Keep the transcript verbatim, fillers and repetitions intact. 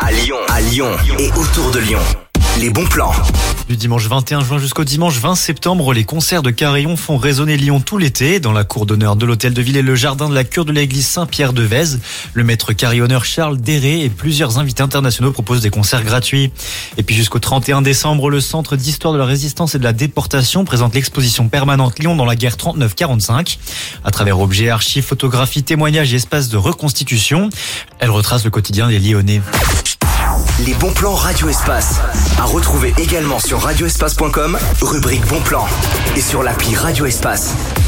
à Lyon, à Lyon et autour de Lyon. Les bons plans. Du dimanche vingt et un juin jusqu'au dimanche vingt septembre, les concerts de Carillon font résonner Lyon tout l'été. Dans la cour d'honneur de l'hôtel de ville et le jardin de la cure de l'église Saint-Pierre de Vèze, le maître carillonneur Charles Déré et plusieurs invités internationaux proposent des concerts gratuits. Et puis jusqu'au trente et un décembre, le Centre d'histoire de la résistance et de la déportation présente l'exposition permanente Lyon dans la guerre trente-neuf quarante-cinq. À travers objets, archives, photographies, témoignages et espaces de reconstitution, elle retrace le quotidien des Lyonnais. Les bons plans Radio Espace. À retrouver également sur radio espace point com, rubrique bons plans. Et sur l'appli Radio Espace.